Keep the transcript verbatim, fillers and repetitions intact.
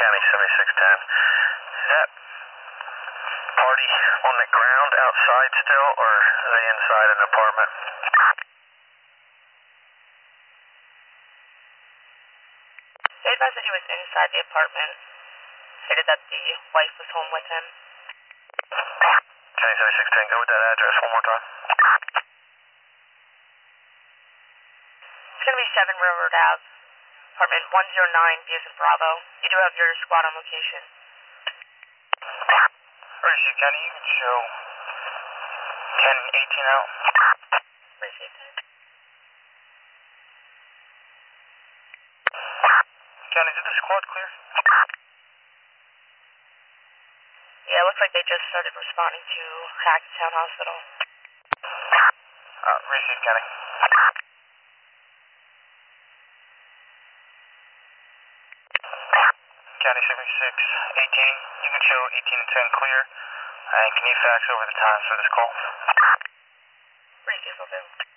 County seventy-six ten. Is that party on the ground outside still, or are they inside an apartment? They advised that he was inside the apartment. Stated that the wife was home with him. County seventy-six ten, go with that address one more time. It's going to be seven Railroad Ave, apartment one oh nine, B as in Bravo. You do have your squad on location. Racine County, you can show ten eighteen out. Received it. County, did the squad clear? Yeah, it looks like they just started responding to Hackettstown Hospital. Uh, Racine County. County seventy-six eighteen, you can show eighteen and ten clear. And can you fax over the times for this call? Received, will do.